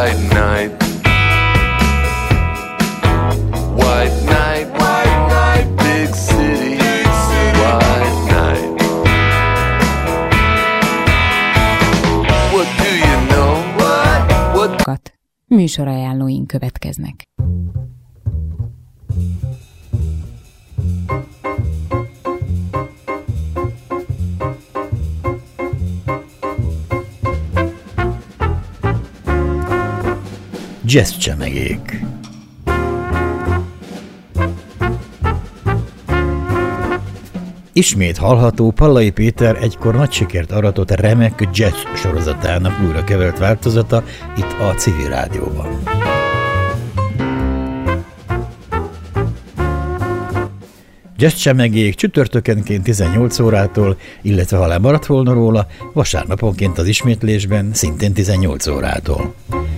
white night. White night, big city, white night. What do you know? What? Műsorajánlóink következnek. Jazz csemegék. Ismét hallható Pallai Péter egykor nagy sikert aratott remek jazz sorozatának újra kevert változata itt a Civil Rádióban. Jazz csemegék csütörtökenként 18 órától, illetve ha lemaradt volna róla, vasárnaponként az ismétlésben szintén 18 órától.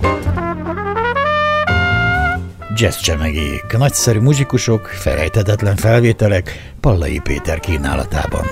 Jazz csemegék, nagyszerű muzsikusok, felejthetetlen felvételek Pallai Péter kínálatában.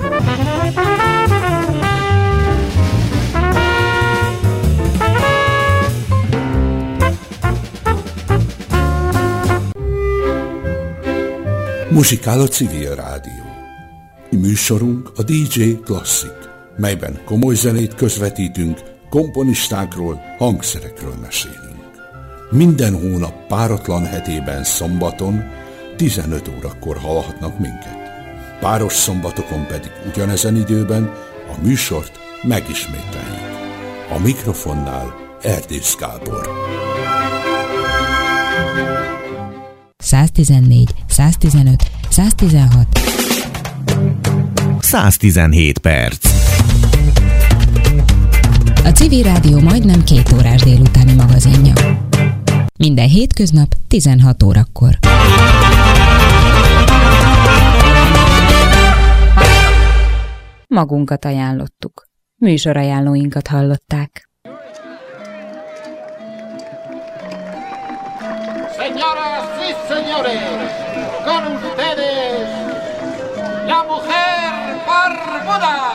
Muzsikál a Civil Rádió. Műsorunk a DJ Klasszik, melyben komoly zenét közvetítünk, komponistákról, hangszerekről mesélünk. Minden hónap páratlan hetében szombaton 15 órakor hallhatnak minket. Páros szombatokon pedig ugyanezen időben a műsort megismételjük. A mikrofonnál Erdész Gábor. 114, 115, 116 117 perc. A Civil Rádió majdnem 2 órás délutáni magazinja. Minden hétköznap 16 órakor. Magunkat ajánlottuk. Műsorajánlóinkat hallották. Señoras y señores, con ustedes, la mujer barbuda.